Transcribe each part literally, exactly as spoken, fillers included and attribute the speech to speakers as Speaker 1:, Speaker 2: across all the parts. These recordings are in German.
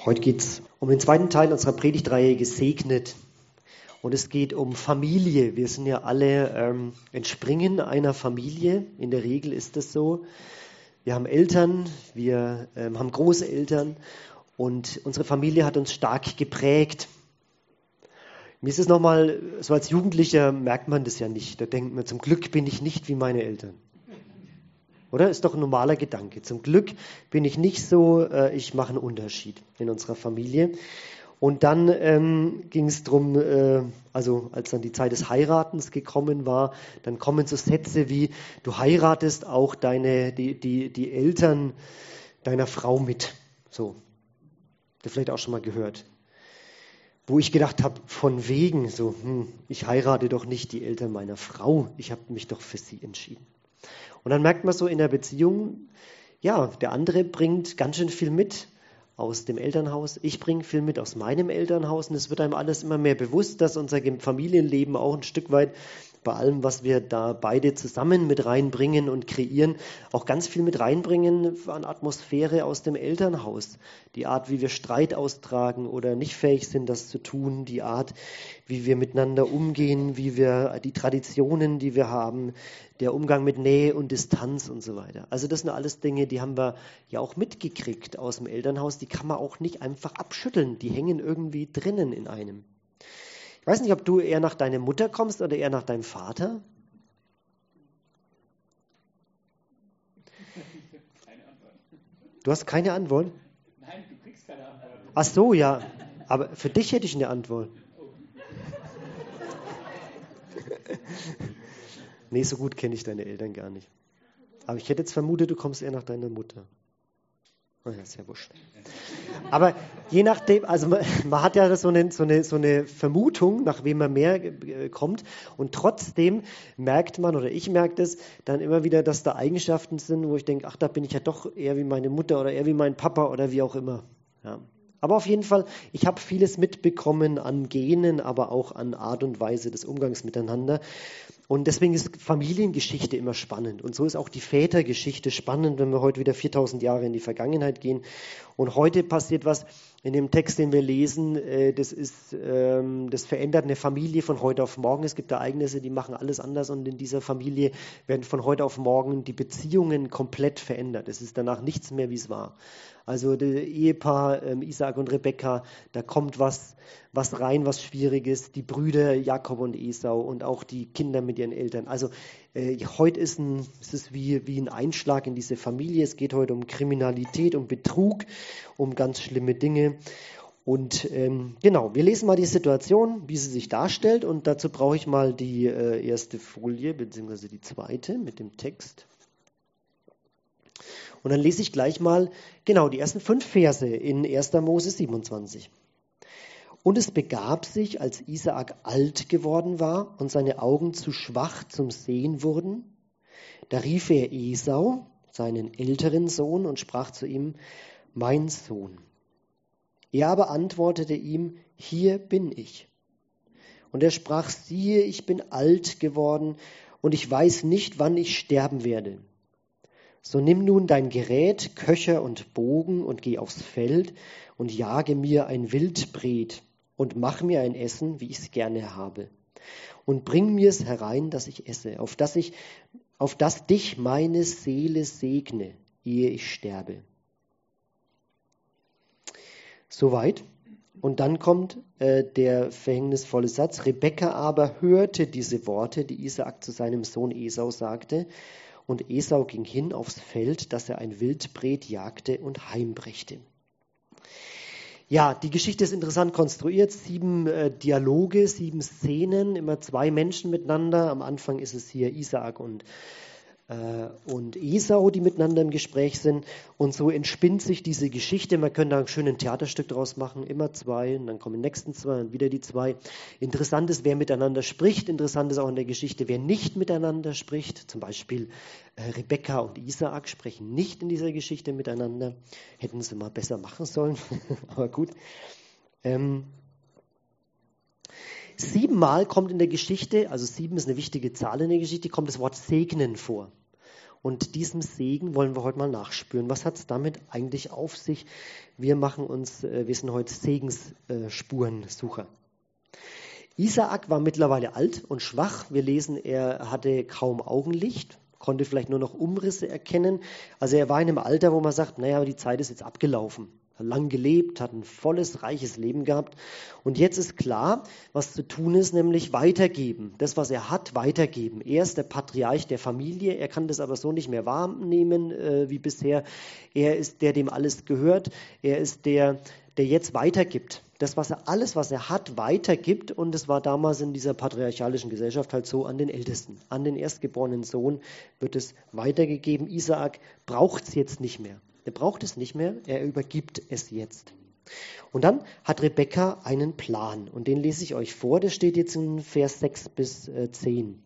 Speaker 1: Heute geht es um den zweiten Teil unserer Predigtreihe Gesegnet. Und es geht um Familie. Wir sind ja alle ähm, entspringen einer Familie. In der Regel ist das so. Wir haben Eltern, wir ähm, haben Großeltern und unsere Familie hat uns stark geprägt. Mir ist es nochmal, so als Jugendlicher merkt man das ja nicht. Da denkt man, zum Glück bin ich nicht wie meine Eltern. Oder? Ist doch ein normaler Gedanke. Zum Glück bin ich nicht so, äh, ich mache einen Unterschied in unserer Familie. Und dann ähm, ging es darum, äh, also als dann die Zeit des Heiratens gekommen war, dann kommen so Sätze wie, du heiratest auch deine, die, die, die Eltern deiner Frau mit. So. Habt ihr vielleicht auch schon mal gehört. Wo ich gedacht habe, von wegen, so, hm, ich heirate doch nicht die Eltern meiner Frau, ich habe mich doch für sie entschieden. Und dann merkt man so in der Beziehung, ja, der andere bringt ganz schön viel mit aus dem Elternhaus. Ich bringe viel mit aus meinem Elternhaus. Und es wird einem alles immer mehr bewusst, dass unser Familienleben auch ein Stück weit bei allem, was wir da beide zusammen mit reinbringen und kreieren, auch ganz viel mit reinbringen an Atmosphäre aus dem Elternhaus. Die Art, wie wir Streit austragen oder nicht fähig sind, das zu tun. Die Art, wie wir miteinander umgehen, wie wir die Traditionen, die wir haben, der Umgang mit Nähe und Distanz und so weiter. Also das sind alles Dinge, die haben wir ja auch mitgekriegt aus dem Elternhaus. Die kann man auch nicht einfach abschütteln. Die hängen irgendwie drinnen in einem. Ich weiß nicht, ob du eher nach deiner Mutter kommst oder eher nach deinem Vater.
Speaker 2: Keine Antwort.
Speaker 1: Du hast keine Antwort?
Speaker 2: Nein, du kriegst keine Antwort.
Speaker 1: Ach so, ja. Aber für dich hätte ich eine Antwort. Nee, so gut kenne ich deine Eltern gar nicht. Aber ich hätte jetzt vermutet, du kommst eher nach deiner Mutter. Oh ja, ist ja wurscht. Aber je nachdem, also man, man hat ja so eine, so, eine, so eine Vermutung, nach wem man mehr äh, kommt. Und trotzdem merkt man, oder ich merke das, dann immer wieder, dass da Eigenschaften sind, wo ich denke, ach, da bin ich ja doch eher wie meine Mutter oder eher wie mein Papa oder wie auch immer. Ja. Aber auf jeden Fall, ich habe vieles mitbekommen an Genen, aber auch an Art und Weise des Umgangs miteinander. Und deswegen ist Familiengeschichte immer spannend. Und so ist auch die Vätergeschichte spannend, wenn wir heute wieder viertausend Jahre in die Vergangenheit gehen. Und heute passiert was in dem Text, den wir lesen, das ist, das verändert eine Familie von heute auf morgen. Es gibt Ereignisse, die machen alles anders. Und in dieser Familie werden von heute auf morgen die Beziehungen komplett verändert. Es ist danach nichts mehr, wie es war. Also das Ehepaar ähm, Isaak und Rebekka, da kommt was, was rein, was Schwieriges. Die Brüder Jakob und Esau und auch die Kinder mit ihren Eltern. Also äh, heute ist ein, es ist wie, wie ein Einschlag in diese Familie. Es geht heute um Kriminalität, um Betrug, um ganz schlimme Dinge. Und ähm, genau, wir lesen mal die Situation, wie sie sich darstellt. Und dazu brauche ich mal die äh, erste Folie, beziehungsweise die zweite mit dem Text. Und dann lese ich gleich mal, genau, die ersten fünf Verse in erster Mose siebenundzwanzig. Und es begab sich, als Isaak alt geworden war und seine Augen zu schwach zum Sehen wurden, da rief er Esau, seinen älteren Sohn, und sprach zu ihm, mein Sohn. Er aber antwortete ihm, hier bin ich. Und er sprach, siehe, ich bin alt geworden und ich weiß nicht, wann ich sterben werde. So nimm nun dein Gerät, Köcher und Bogen und geh aufs Feld und jage mir ein Wildbret und mach mir ein Essen, wie ich es gerne habe. Und bring mir es herein, dass ich esse, auf dass ich, auf dass dich meine Seele segne, ehe ich sterbe. Soweit. Und dann kommt äh, der verhängnisvolle Satz. Rebekka aber hörte diese Worte, die Isaak zu seinem Sohn Esau sagte. Und Esau ging hin aufs Feld, dass er ein Wildbret jagte und heimbrächte. Ja, die Geschichte ist interessant konstruiert. Sieben äh, Dialoge, sieben Szenen, immer zwei Menschen miteinander. Am Anfang ist es hier Isaak und, äh, und Esau, die miteinander im Gespräch sind. Und so entspinnt sich diese Geschichte. Man könnte da ein schönes Theaterstück draus machen. Immer zwei, und dann kommen die nächsten zwei und wieder die zwei. Interessant ist, wer miteinander spricht. Interessant ist auch in der Geschichte, wer nicht miteinander spricht. Zum Beispiel äh, Rebekka und Isaak sprechen nicht in dieser Geschichte miteinander. Hätten sie mal besser machen sollen, aber gut. Ähm, Siebenmal kommt in der Geschichte, also sieben ist eine wichtige Zahl in der Geschichte, kommt das Wort segnen vor. Und diesem Segen wollen wir heute mal nachspüren. Was hat es damit eigentlich auf sich? Wir machen uns, wir sind heute Segensspurensucher. Isaak war mittlerweile alt und schwach. Wir lesen, er hatte kaum Augenlicht, konnte vielleicht nur noch Umrisse erkennen. Also er war in einem Alter, wo man sagt, naja, die Zeit ist jetzt abgelaufen. Er hat lang gelebt, hat ein volles, reiches Leben gehabt. Und jetzt ist klar, was zu tun ist, nämlich weitergeben. Das, was er hat, weitergeben. Er ist der Patriarch der Familie. Er kann das aber so nicht mehr wahrnehmen äh, wie bisher. Er ist der, dem alles gehört. Er ist der, der jetzt weitergibt. Das, was er, alles, was er hat, weitergibt. Und es war damals in dieser patriarchalischen Gesellschaft halt so an den Ältesten. An den erstgeborenen Sohn wird es weitergegeben. Isaak braucht es jetzt nicht mehr. Er braucht es nicht mehr, er übergibt es jetzt. Und dann hat Rebekka einen Plan und den lese ich euch vor, der steht jetzt in Vers sechs bis zehn.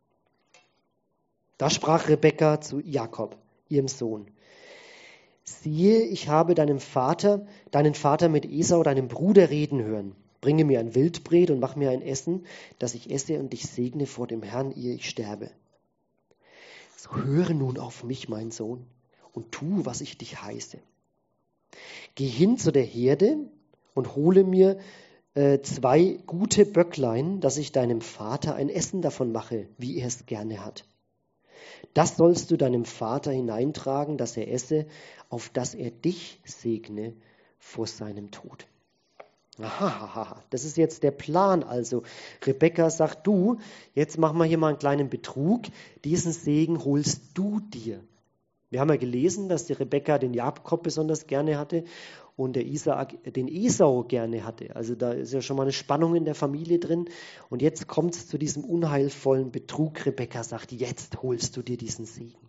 Speaker 1: Da sprach Rebekka zu Jakob, ihrem Sohn: Siehe, ich habe deinem Vater, deinen Vater mit Esau, deinem Bruder, reden hören. Bringe mir ein Wildbret und mach mir ein Essen, dass ich esse und dich segne vor dem Herrn, ehe ich sterbe. So höre nun auf mich, mein Sohn, und tu, was ich dich heiße. Geh hin zu der Herde und hole mir äh, zwei gute Böcklein, dass ich deinem Vater ein Essen davon mache, wie er es gerne hat. Das sollst du deinem Vater hineintragen, dass er esse, auf dass er dich segne vor seinem Tod. Aha, das ist jetzt der Plan. Also Rebekka sagt, du, jetzt machen wir hier mal einen kleinen Betrug. Diesen Segen holst du dir. Wir haben ja gelesen, dass die Rebekka den Jakob besonders gerne hatte und der Isaak den Esau gerne hatte. Also da ist ja schon mal eine Spannung in der Familie drin. Und jetzt kommt es zu diesem unheilvollen Betrug. Rebekka sagt, jetzt holst du dir diesen Segen.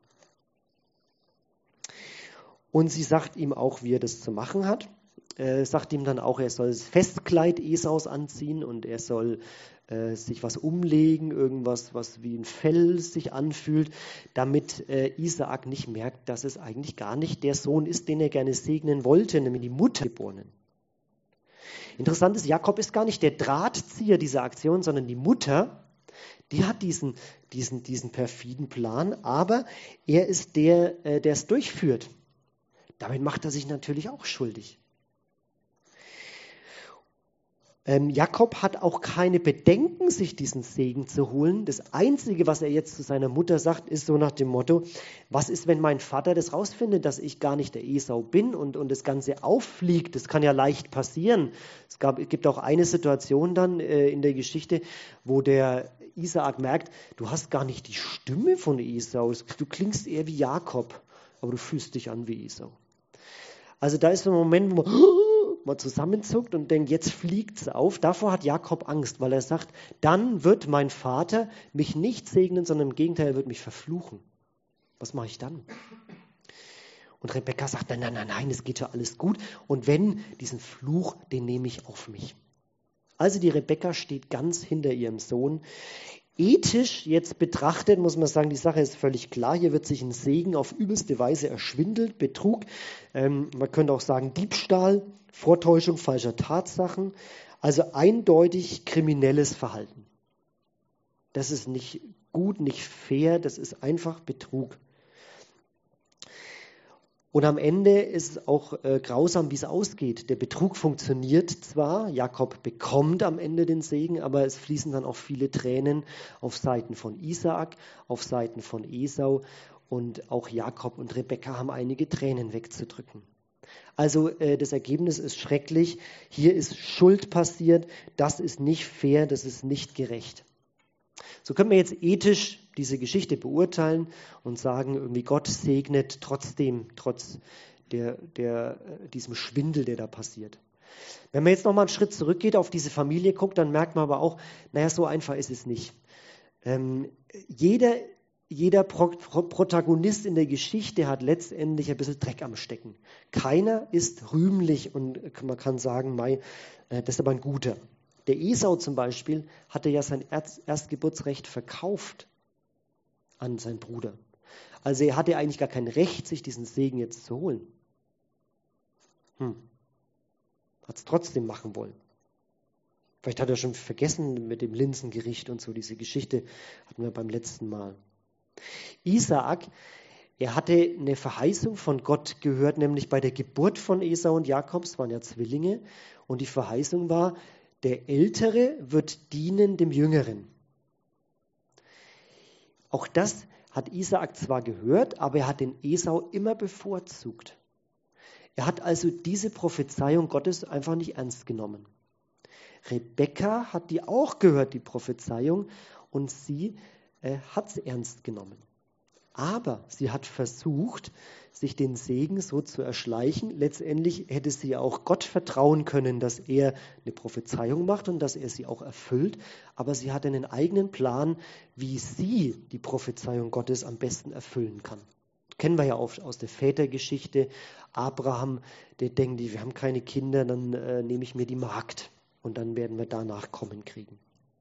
Speaker 1: Und sie sagt ihm auch, wie er das zu machen hat. Äh, sagt ihm dann auch, er soll das Festkleid Esaus anziehen und er soll äh, sich was umlegen, irgendwas, was wie ein Fell sich anfühlt, damit äh, Isaak nicht merkt, dass es eigentlich gar nicht der Sohn ist, den er gerne segnen wollte, nämlich die Mutter geborenen. Interessant ist, Jakob ist gar nicht der Drahtzieher dieser Aktion, sondern die Mutter, die hat diesen, diesen, diesen perfiden Plan, aber er ist der, äh, der es durchführt. Damit macht er sich natürlich auch schuldig. Ähm, Jakob hat auch keine Bedenken, sich diesen Segen zu holen. Das Einzige, was er jetzt zu seiner Mutter sagt, ist so nach dem Motto, was ist, wenn mein Vater das rausfindet, dass ich gar nicht der Esau bin und, und das Ganze auffliegt? Das kann ja leicht passieren. Es, gab, es gibt auch eine Situation dann äh, in der Geschichte, wo der Isaak merkt, du hast gar nicht die Stimme von Esau. Du klingst eher wie Jakob, aber du fühlst dich an wie Esau. Also da ist so ein Moment, wo man mal zusammenzuckt und denkt, jetzt fliegt es auf. Davor hat Jakob Angst, weil er sagt, dann wird mein Vater mich nicht segnen, sondern im Gegenteil, er wird mich verfluchen. Was mache ich dann? Und Rebekka sagt, nein, nein, nein, nein, es geht ja alles gut. Und wenn, diesen Fluch, den nehme ich auf mich. Also die Rebekka steht ganz hinter ihrem Sohn. Ethisch jetzt betrachtet, muss man sagen, die Sache ist völlig klar. Hier wird sich ein Segen auf übelste Weise erschwindelt, Betrug. Ähm, man könnte auch sagen Diebstahl, Vortäuschung falscher Tatsachen. Also eindeutig kriminelles Verhalten. Das ist nicht gut, nicht fair, das ist einfach Betrug. Und am Ende ist es auch äh, grausam, wie es ausgeht. Der Betrug funktioniert zwar, Jakob bekommt am Ende den Segen, aber es fließen dann auch viele Tränen auf Seiten von Isaak, auf Seiten von Esau und auch Jakob und Rebekka haben einige Tränen wegzudrücken. Also äh, das Ergebnis ist schrecklich. Hier ist Schuld passiert, das ist nicht fair, das ist nicht gerecht. So können wir jetzt ethisch diese Geschichte beurteilen und sagen, irgendwie Gott segnet trotzdem, trotz der, der, diesem Schwindel, der da passiert. Wenn man jetzt nochmal einen Schritt zurückgeht, auf diese Familie guckt, dann merkt man aber auch, naja, so einfach ist es nicht. Ähm, jeder, jeder Pro- Pro- Protagonist in der Geschichte hat letztendlich ein bisschen Dreck am Stecken. Keiner ist rühmlich und man kann sagen, mei, äh, das ist aber ein guter. Der Esau zum Beispiel hatte ja sein Erstgeburtsrecht verkauft an seinen Bruder. Also er hatte eigentlich gar kein Recht, sich diesen Segen jetzt zu holen. Hm. Hat es trotzdem machen wollen. Vielleicht hat er schon vergessen mit dem Linsengericht und so, diese Geschichte hatten wir beim letzten Mal. Isaak Er hatte eine Verheißung von Gott gehört, nämlich bei der Geburt von Esau und Jakob, es waren ja Zwillinge, und die Verheißung war, der Ältere wird dienen dem Jüngeren. Auch das hat Isaak zwar gehört, aber er hat den Esau immer bevorzugt. Er hat also diese Prophezeiung Gottes einfach nicht ernst genommen. Rebekka hat die auch gehört, die Prophezeiung, und sie äh, hat es ernst genommen. Aber sie hat versucht, sich den Segen so zu erschleichen. Letztendlich hätte sie auch Gott vertrauen können, dass er eine Prophezeiung macht und dass er sie auch erfüllt. Aber sie hatte einen eigenen Plan, wie sie die Prophezeiung Gottes am besten erfüllen kann. Kennen wir ja oft aus der Vätergeschichte. Abraham, der denkt, wir haben keine Kinder, dann äh, nehme ich mir die Magd und dann werden wir da Nachkommen kriegen.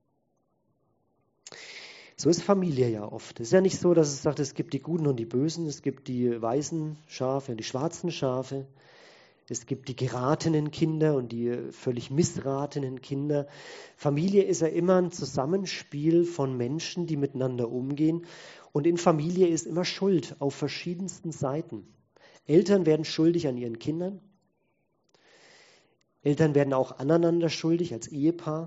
Speaker 1: So ist Familie ja oft. Es ist ja nicht so, dass es sagt, es gibt die Guten und die Bösen, es gibt die weißen Schafe und die schwarzen Schafe, es gibt die geratenen Kinder und die völlig missratenen Kinder. Familie ist ja immer ein Zusammenspiel von Menschen, die miteinander umgehen. Und in Familie ist immer Schuld auf verschiedensten Seiten. Eltern werden schuldig an ihren Kindern. Eltern werden auch aneinander schuldig als Ehepaar.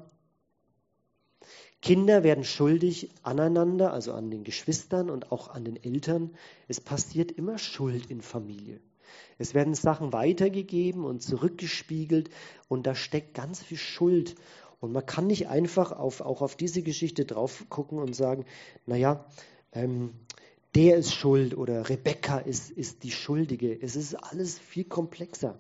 Speaker 1: Kinder werden schuldig aneinander, also an den Geschwistern und auch an den Eltern. Es passiert immer Schuld in Familie. Es werden Sachen weitergegeben und zurückgespiegelt und da steckt ganz viel Schuld. Und man kann nicht einfach auf, auch auf diese Geschichte drauf gucken und sagen, naja, ähm, der ist schuld oder Rebekka ist, ist die Schuldige. Es ist alles viel komplexer.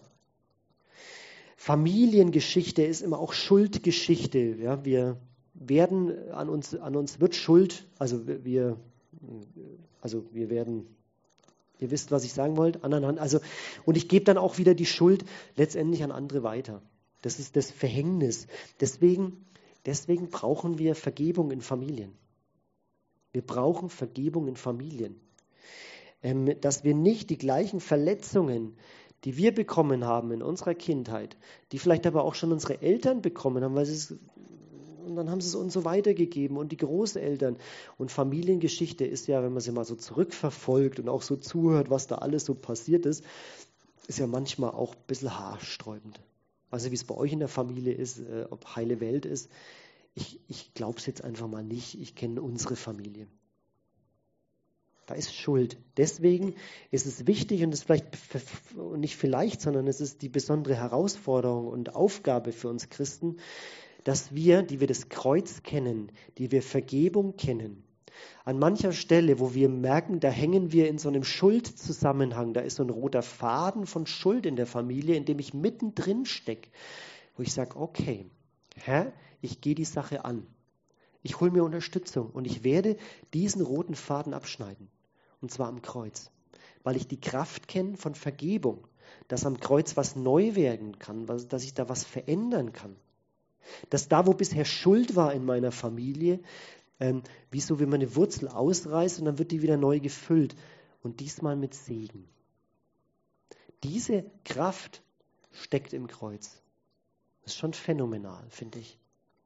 Speaker 1: Familiengeschichte ist immer auch Schuldgeschichte. Ja, wir werden an uns, an uns wird Schuld, also wir, also wir werden, ihr wisst, was ich sagen wollte, aneinander, also, und ich gebe dann auch wieder die Schuld letztendlich an andere weiter. Das ist das Verhängnis. Deswegen, deswegen brauchen wir Vergebung in Familien. Wir brauchen Vergebung in Familien. Ähm, dass wir nicht die gleichen Verletzungen, die wir bekommen haben in unserer Kindheit, die vielleicht aber auch schon unsere Eltern bekommen haben, weil sie es und dann haben sie es uns so weitergegeben und die Großeltern. Und Familiengeschichte ist ja, wenn man sie mal so zurückverfolgt und auch so zuhört, was da alles so passiert ist, ist ja manchmal auch ein bisschen haarsträubend. Also wie es bei euch in der Familie ist, äh, ob heile Welt ist, ich, ich glaube es jetzt einfach mal nicht. Ich kenne unsere Familie. Da ist Schuld. Deswegen ist es wichtig und es ist vielleicht nicht vielleicht, sondern es ist die besondere Herausforderung und Aufgabe für uns Christen, dass wir, die wir das Kreuz kennen, die wir Vergebung kennen, an mancher Stelle, wo wir merken, da hängen wir in so einem Schuldzusammenhang, da ist so ein roter Faden von Schuld in der Familie, in dem ich mittendrin stecke, wo ich sage, okay, Herr, ich gehe die Sache an. Ich hole mir Unterstützung und ich werde diesen roten Faden abschneiden. Und zwar am Kreuz. Weil ich die Kraft kenne von Vergebung, dass am Kreuz was neu werden kann, dass ich da was verändern kann. Dass da, wo bisher Schuld war in meiner Familie, ähm, wie so, wenn man eine Wurzel ausreißt und dann wird die wieder neu gefüllt. Und diesmal mit Segen. Diese Kraft steckt im Kreuz. Das ist schon phänomenal, finde ich.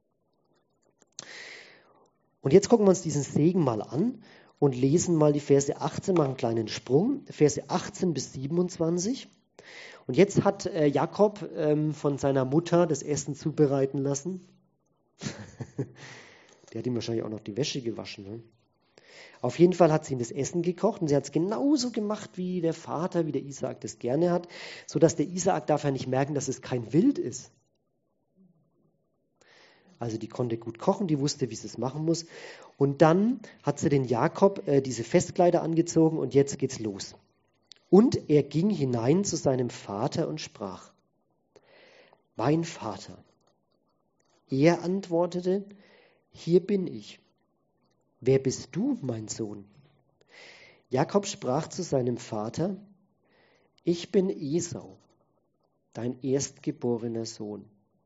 Speaker 1: Und jetzt gucken wir uns diesen Segen mal an und lesen mal die Verse achtzehn, machen einen kleinen Sprung, Verse achtzehn bis siebenundzwanzig. Und jetzt hat äh, Jakob ähm, von seiner Mutter das Essen zubereiten lassen. Der hat ihm wahrscheinlich auch noch die Wäsche gewaschen. Ne? Auf jeden Fall hat sie ihm das Essen gekocht und sie hat es genauso gemacht, wie der Vater, wie der Isaak das gerne hat, sodass der Isaak darf ja nicht merken, dass es kein Wild ist. Also die konnte gut kochen, die wusste, wie sie es machen muss. Und dann hat sie den Jakob äh, diese Festkleider angezogen und jetzt geht's los. Und er ging hinein zu seinem Vater und sprach, mein Vater. Er antwortete, hier bin ich. Wer bist du, mein Sohn? Jakob sprach zu seinem Vater, ich bin Esau, dein erstgeborener Sohn.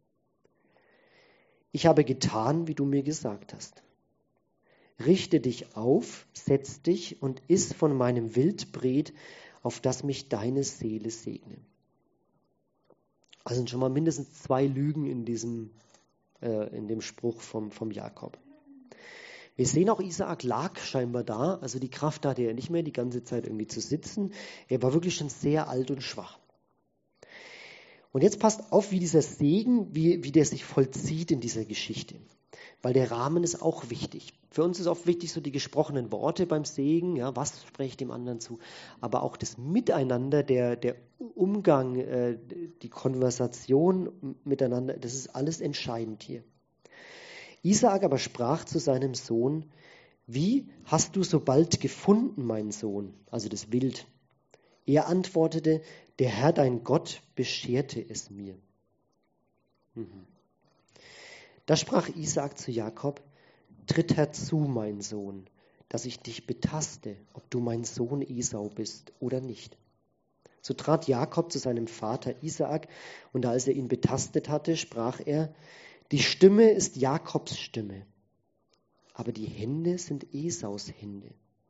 Speaker 1: Ich habe getan, wie du mir gesagt hast. Richte dich auf, setz dich und iss von meinem Wildbret, auf das mich deine Seele segne. Also sind schon mal mindestens zwei Lügen in diesem, äh, in dem Spruch vom, vom Jakob. Wir sehen auch, Isaak lag scheinbar da, also die Kraft hatte er nicht mehr, die ganze Zeit irgendwie zu sitzen. Er war wirklich schon sehr alt und schwach. Und jetzt passt auf, wie dieser Segen, wie, wie der sich vollzieht in dieser Geschichte. Weil der Rahmen ist auch wichtig. Für uns ist oft wichtig so die gesprochenen Worte beim Segen, ja, was spreche ich dem anderen zu, aber auch das Miteinander, der, der Umgang, äh, die Konversation miteinander, das ist alles entscheidend hier. Isaak aber sprach zu seinem Sohn: Wie hast du so bald gefunden, mein Sohn? Also das Wild. Er antwortete: Der Herr, dein Gott, bescherte es mir. Mhm. Da sprach Isaak zu Jakob: Tritt herzu, mein Sohn, dass ich dich betaste, ob du mein Sohn Esau bist oder nicht. So trat Jakob zu seinem Vater Isaak, und als er ihn betastet hatte, sprach er: Die Stimme ist Jakobs Stimme, aber die Hände sind Esaus Hände.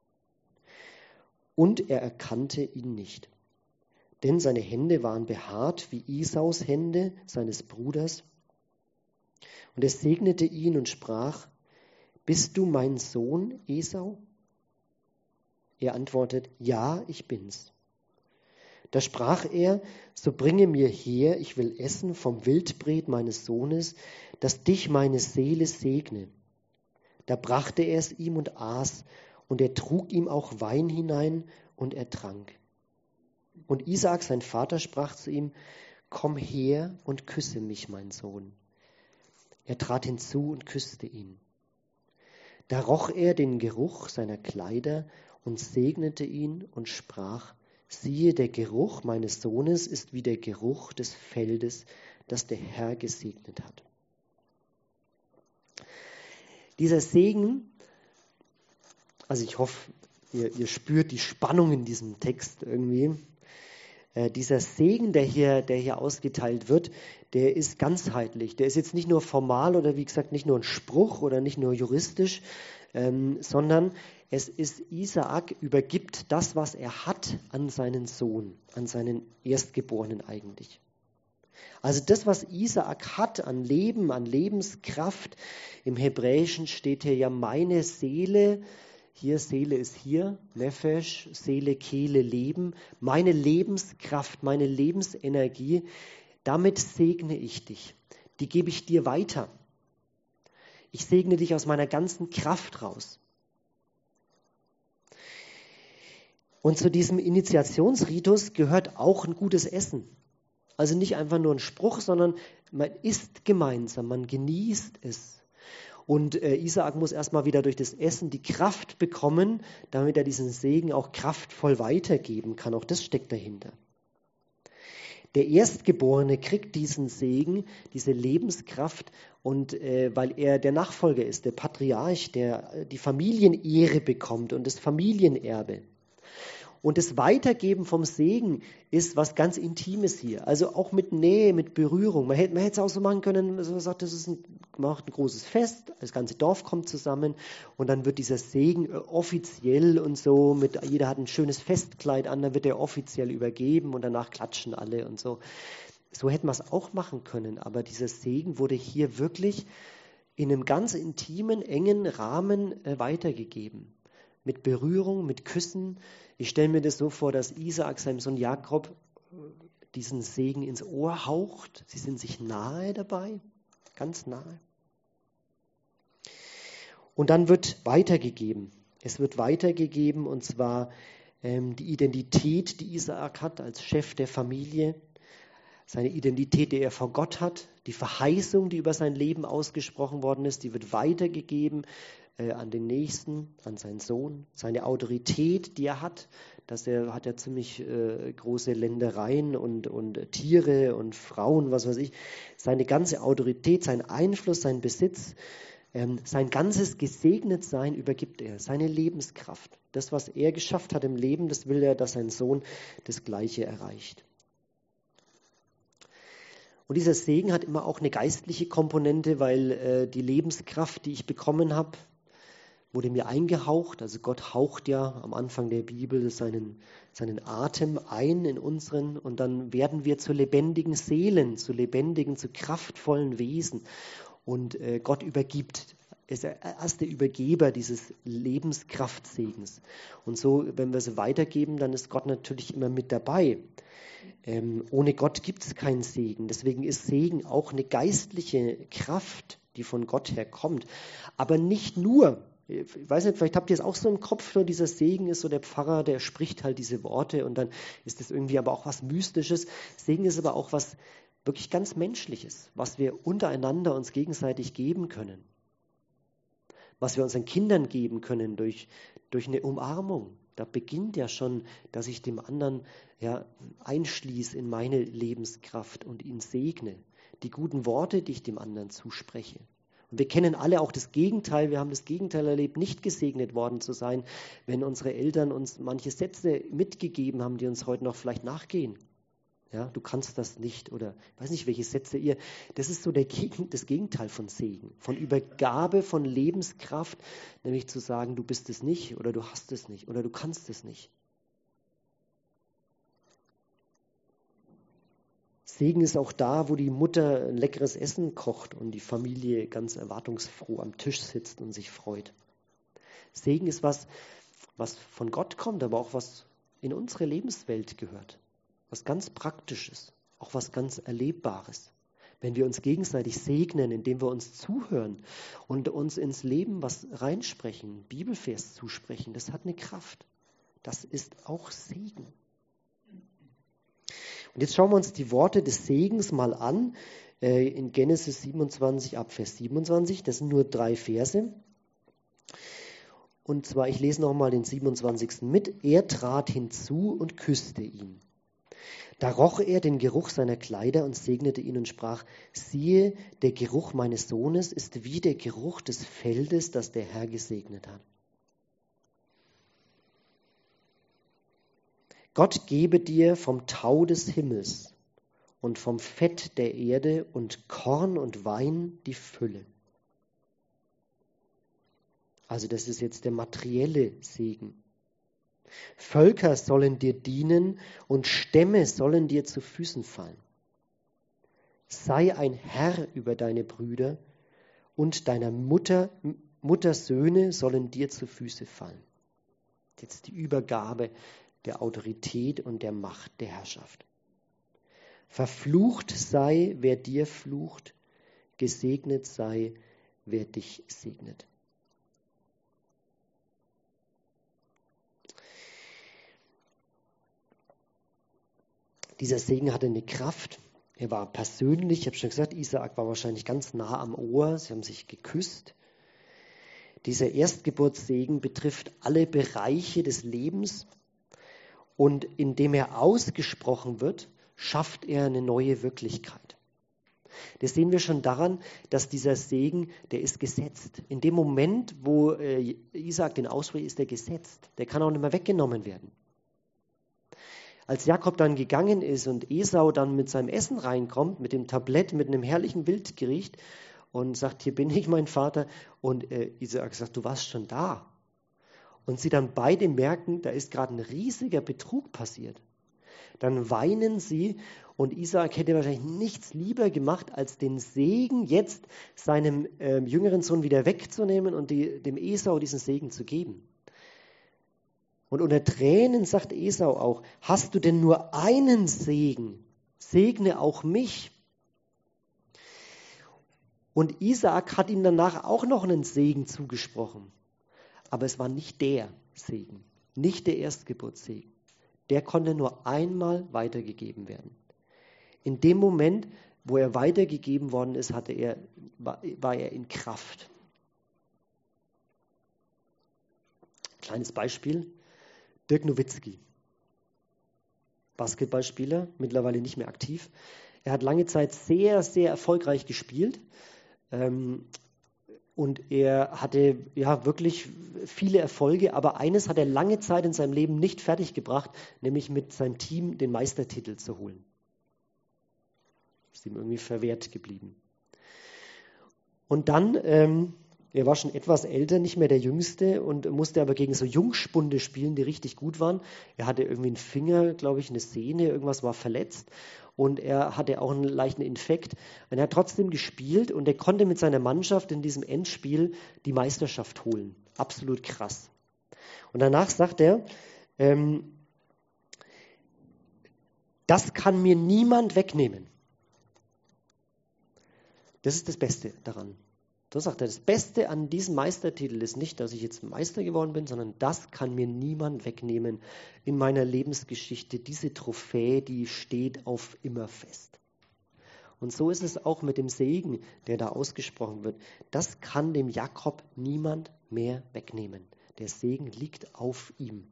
Speaker 1: Und er erkannte ihn nicht, denn seine Hände waren behaart wie Esaus Hände, seines Bruders. Und er segnete ihn und sprach: Bist du mein Sohn, Esau? Er antwortet: Ja, ich bin's. Da sprach er: So bringe mir her, ich will essen vom Wildbret meines Sohnes, dass dich meine Seele segne. Da brachte er es ihm und aß, und er trug ihm auch Wein hinein, und er trank. Und Isaak, sein Vater, sprach zu ihm: Komm her und küsse mich, mein Sohn. Er trat hinzu und küsste ihn. Da roch er den Geruch seiner Kleider und segnete ihn und sprach: Siehe, der Geruch meines Sohnes ist wie der Geruch des Feldes, das der Herr gesegnet hat. Dieser Segen, also ich hoffe, ihr, ihr spürt die Spannung in diesem Text irgendwie. Äh, dieser Segen, der hier, der hier ausgeteilt wird, der ist ganzheitlich. Der ist jetzt nicht nur formal oder wie gesagt nicht nur ein Spruch oder nicht nur juristisch, ähm, sondern es ist, Isaak übergibt das, was er hat, an seinen Sohn, an seinen Erstgeborenen eigentlich. Also das, was Isaak hat an Leben, an Lebenskraft, im Hebräischen steht hier ja meine Seele, hier Seele ist hier, Nefesh, Seele, Kehle, Leben, meine Lebenskraft, meine Lebensenergie, damit segne ich dich, die gebe ich dir weiter. Ich segne dich aus meiner ganzen Kraft raus. Und zu diesem Initiationsritus gehört auch ein gutes Essen. Also nicht einfach nur ein Spruch, sondern man isst gemeinsam, man genießt es. Und äh, Isaak muss erstmal wieder durch das Essen die Kraft bekommen, damit er diesen Segen auch kraftvoll weitergeben kann. Auch das steckt dahinter. Der Erstgeborene kriegt diesen Segen, diese Lebenskraft, und äh, weil er der Nachfolger ist, der Patriarch, der die Familienehre bekommt und das Familienerbe. Und das Weitergeben vom Segen ist was ganz Intimes hier. Also auch mit Nähe, mit Berührung. Man hätte, man hätte es auch so machen können, man sagt, das ist ein, macht ein großes Fest, das ganze Dorf kommt zusammen und dann wird dieser Segen offiziell und so, mit, jeder hat ein schönes Festkleid an, dann wird er offiziell übergeben und danach klatschen alle und so. So hätte man es auch machen können, aber dieser Segen wurde hier wirklich in einem ganz intimen, engen Rahmen äh, weitergegeben. Mit Berührung, mit Küssen. Ich stelle mir das so vor, dass Isaak seinem Sohn Jakob diesen Segen ins Ohr haucht. Sie sind sich nahe dabei, ganz nahe. Und dann wird weitergegeben. Es wird weitergegeben, und zwar ähm, die Identität, die Isaak hat als Chef der Familie, seine Identität, die er vor Gott hat, die Verheißung, die über sein Leben ausgesprochen worden ist, die wird weitergegeben äh, an den Nächsten, an seinen Sohn. Seine Autorität, die er hat, dass er hat ja ziemlich äh, große Ländereien und, und äh, Tiere und Frauen, was weiß ich. Seine ganze Autorität, sein Einfluss, sein Besitz, ähm, sein ganzes Gesegnetsein übergibt er, seine Lebenskraft. Das, was er geschafft hat im Leben, das will er, dass sein Sohn das Gleiche erreicht. Und dieser Segen hat immer auch eine geistliche Komponente, weil äh, die Lebenskraft, die ich bekommen habe, wurde mir eingehaucht. Also Gott haucht ja am Anfang der Bibel seinen, seinen Atem ein in unseren, und dann werden wir zu lebendigen Seelen, zu lebendigen, zu kraftvollen Wesen. Und äh, Gott übergibt ist der erste Übergeber dieses Lebenskraftsegens. Und so, wenn wir sie weitergeben, dann ist Gott natürlich immer mit dabei. Ähm, ohne Gott gibt es keinen Segen. Deswegen ist Segen auch eine geistliche Kraft, die von Gott her kommt. Aber nicht nur. Ich weiß nicht, vielleicht habt ihr es auch so im Kopf, so dieser Segen ist so der Pfarrer, der spricht halt diese Worte und dann ist das irgendwie aber auch was Mystisches. Segen ist aber auch was wirklich ganz Menschliches, was wir untereinander uns gegenseitig geben können. Was wir unseren Kindern geben können durch, durch eine Umarmung. Da beginnt ja schon, dass ich dem anderen ja, einschließe in meine Lebenskraft und ihn segne. Die guten Worte, die ich dem anderen zuspreche. Und wir kennen alle auch das Gegenteil. Wir haben das Gegenteil erlebt, nicht gesegnet worden zu sein, wenn unsere Eltern uns manche Sätze mitgegeben haben, die uns heute noch vielleicht nachgehen. Ja, du kannst das nicht oder ich weiß nicht, welche Sätze ihr. Das ist so der Gegen, das Gegenteil von Segen, von Übergabe von Lebenskraft, nämlich zu sagen, du bist es nicht oder du hast es nicht oder du kannst es nicht. Segen ist auch da, wo die Mutter ein leckeres Essen kocht und die Familie ganz erwartungsfroh am Tisch sitzt und sich freut. Segen ist was, was von Gott kommt, aber auch was in unsere Lebenswelt gehört. Was ganz Praktisches, auch was ganz Erlebbares. Wenn wir uns gegenseitig segnen, indem wir uns zuhören und uns ins Leben was reinsprechen, Bibelvers zusprechen, das hat eine Kraft. Das ist auch Segen. Und jetzt schauen wir uns die Worte des Segens mal an, äh, in Genesis siebenundzwanzig ab Vers siebenundzwanzig. Das sind nur drei Verse. Und zwar, ich lese nochmal den siebenundzwanzigsten mit. Er trat hinzu und küsste ihn. Da roch er den Geruch seiner Kleider und segnete ihn und sprach, siehe, der Geruch meines Sohnes ist wie der Geruch des Feldes, das der Herr gesegnet hat. Gott gebe dir vom Tau des Himmels und vom Fett der Erde und Korn und Wein die Fülle. Also das ist jetzt der materielle Segen. Völker sollen dir dienen und Stämme sollen dir zu Füßen fallen. Sei ein Herr über deine Brüder und deiner Mutter, Mutters Söhne sollen dir zu Füße fallen. Jetzt die Übergabe der Autorität und der Macht der Herrschaft. Verflucht sei, wer dir flucht, gesegnet sei, wer dich segnet. Dieser Segen hatte eine Kraft. Er war persönlich. Ich habe schon gesagt, Isaak war wahrscheinlich ganz nah am Ohr. Sie haben sich geküsst. Dieser Erstgeburtssegen betrifft alle Bereiche des Lebens. Und indem er ausgesprochen wird, schafft er eine neue Wirklichkeit. Das sehen wir schon daran, dass dieser Segen, der ist gesetzt. In dem Moment, wo äh, Isaak den ausspricht, ist er gesetzt. Der kann auch nicht mehr weggenommen werden. Als Jakob dann gegangen ist und Esau dann mit seinem Essen reinkommt, mit dem Tablett, mit einem herrlichen Wildgericht und sagt, hier bin ich, mein Vater. Und äh, Isaak sagt, du warst schon da. Und sie dann beide merken, da ist gerade ein riesiger Betrug passiert. Dann weinen sie und Isaak hätte wahrscheinlich nichts lieber gemacht, als den Segen jetzt seinem äh, jüngeren Sohn wieder wegzunehmen und die, dem Esau diesen Segen zu geben. Und unter Tränen sagt Esau auch, hast du denn nur einen Segen? Segne auch mich. Und Isaak hat ihm danach auch noch einen Segen zugesprochen. Aber es war nicht der Segen, nicht der Erstgeburtssegen. Der konnte nur einmal weitergegeben werden. In dem Moment, wo er weitergegeben worden ist, hatte er, war, war er in Kraft. Kleines Beispiel. Dirk Nowitzki, Basketballspieler, mittlerweile nicht mehr aktiv. Er hat lange Zeit sehr, sehr erfolgreich gespielt ähm, und er hatte ja wirklich viele Erfolge, aber eines hat er lange Zeit in seinem Leben nicht fertiggebracht, nämlich mit seinem Team den Meistertitel zu holen. Ist ihm irgendwie verwehrt geblieben. Und dann ähm, Er war schon etwas älter, nicht mehr der Jüngste und musste aber gegen so Jungspunde spielen, die richtig gut waren. Er hatte irgendwie einen Finger, glaube ich, eine Sehne, irgendwas war verletzt und er hatte auch einen leichten Infekt. Und er hat trotzdem gespielt und er konnte mit seiner Mannschaft in diesem Endspiel die Meisterschaft holen. Absolut krass. Und danach sagt er, ähm, das kann mir niemand wegnehmen. Das ist das Beste daran. So sagt er, das Beste an diesem Meistertitel ist nicht, dass ich jetzt Meister geworden bin, sondern das kann mir niemand wegnehmen in meiner Lebensgeschichte. Diese Trophäe, die steht auf immer fest. Und so ist es auch mit dem Segen, der da ausgesprochen wird. Das kann dem Jakob niemand mehr wegnehmen. Der Segen liegt auf ihm.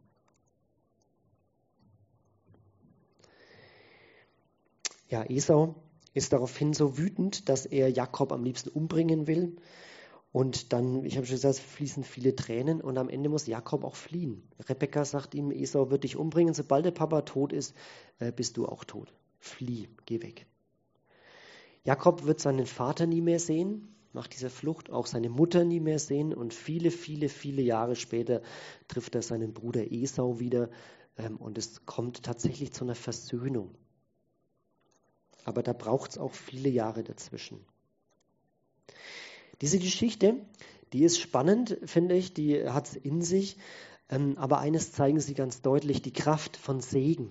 Speaker 1: Ja, Esau ist daraufhin so wütend, dass er Jakob am liebsten umbringen will. Und dann, ich habe schon gesagt, fließen viele Tränen und am Ende muss Jakob auch fliehen. Rebekka sagt ihm, Esau wird dich umbringen, sobald der Papa tot ist, äh, bist du auch tot. Flieh, geh weg. Jakob wird seinen Vater nie mehr sehen, nach dieser Flucht, auch seine Mutter nie mehr sehen und viele, viele, viele Jahre später trifft er seinen Bruder Esau wieder ähm, und es kommt tatsächlich zu einer Versöhnung. Aber da braucht es auch viele Jahre dazwischen. Diese Geschichte, die ist spannend, finde ich, die hat es in sich. Ähm, aber eines zeigen sie ganz deutlich, die Kraft von Segen.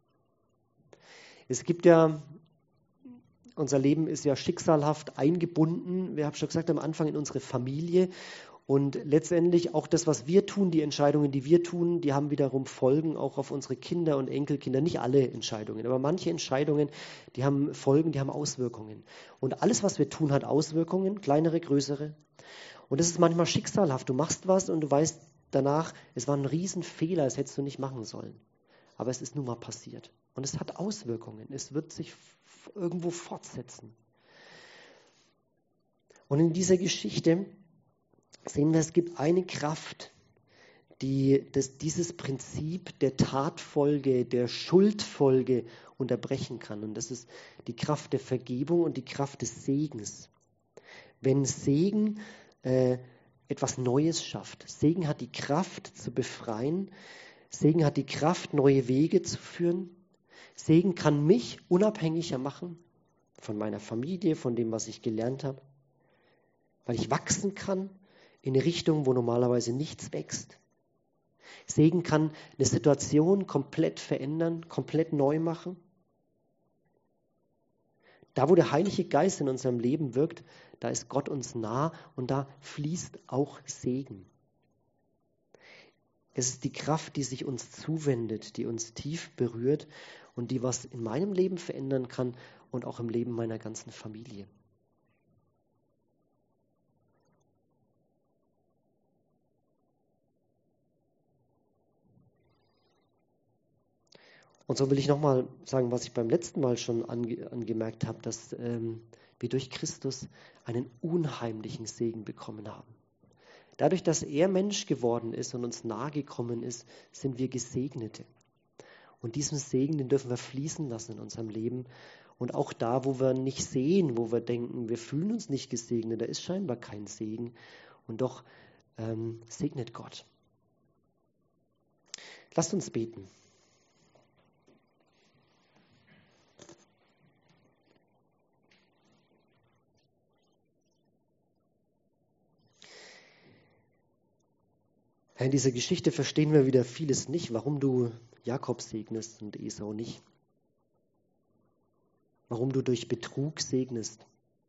Speaker 1: Es gibt ja, unser Leben ist ja schicksalhaft eingebunden, wir haben schon gesagt am Anfang, in unsere Familie. Und letztendlich auch das, was wir tun, die Entscheidungen, die wir tun, die haben wiederum Folgen auch auf unsere Kinder und Enkelkinder. Nicht alle Entscheidungen, aber manche Entscheidungen, die haben Folgen, die haben Auswirkungen. Und alles, was wir tun, hat Auswirkungen, kleinere, größere. Und das ist manchmal schicksalhaft. Du machst was und du weißt danach, es war ein Riesenfehler, das hättest du nicht machen sollen. Aber es ist nun mal passiert. Und es hat Auswirkungen. Es wird sich f- irgendwo fortsetzen. Und in dieser Geschichte sehen wir, es gibt eine Kraft, die das, dieses Prinzip der Tatfolge, der Schuldfolge unterbrechen kann. Und das ist die Kraft der Vergebung und die Kraft des Segens. Wenn Segen äh, etwas Neues schafft, Segen hat die Kraft zu befreien, Segen hat die Kraft, neue Wege zu führen. Segen kann mich unabhängiger machen von meiner Familie, von dem, was ich gelernt habe, weil ich wachsen kann in eine Richtung, wo normalerweise nichts wächst. Segen kann eine Situation komplett verändern, komplett neu machen. Da, wo der Heilige Geist in unserem Leben wirkt, da ist Gott uns nah und da fließt auch Segen. Es ist die Kraft, die sich uns zuwendet, die uns tief berührt und die was in meinem Leben verändern kann und auch im Leben meiner ganzen Familie. Und so will ich nochmal sagen, was ich beim letzten Mal schon ange- angemerkt habe, dass ähm, wir durch Christus einen unheimlichen Segen bekommen haben. Dadurch, dass er Mensch geworden ist und uns nahe gekommen ist, sind wir Gesegnete. Und diesen Segen, den dürfen wir fließen lassen in unserem Leben. Und auch da, wo wir nicht sehen, wo wir denken, wir fühlen uns nicht gesegnet, da ist scheinbar kein Segen. Und doch ähm, segnet Gott. Lasst uns beten. In dieser Geschichte verstehen wir wieder vieles nicht, warum du Jakob segnest und Esau nicht. Warum du durch Betrug segnest.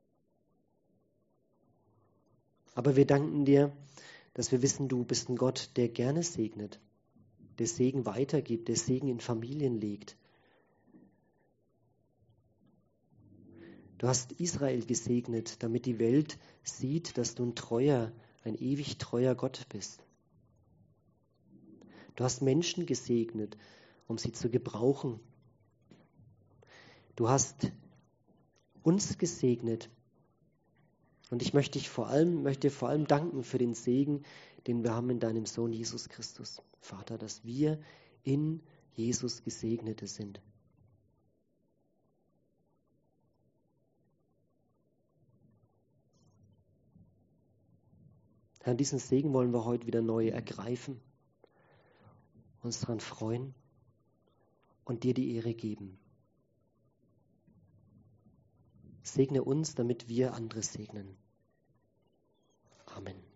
Speaker 1: Aber wir danken dir, dass wir wissen, du bist ein Gott, der gerne segnet, der Segen weitergibt, der Segen in Familien legt. Du hast Israel gesegnet, damit die Welt sieht, dass du ein treuer, ein ewig treuer Gott bist. Du hast Menschen gesegnet, um sie zu gebrauchen. Du hast uns gesegnet. Und ich möchte dich vor allem, möchte vor allem danken für den Segen, den wir haben in deinem Sohn Jesus Christus. Vater, dass wir in Jesus Gesegnete sind. Herr, diesen Segen wollen wir heute wieder neu ergreifen, uns daran freuen und dir die Ehre geben. Segne uns, damit wir andere segnen. Amen.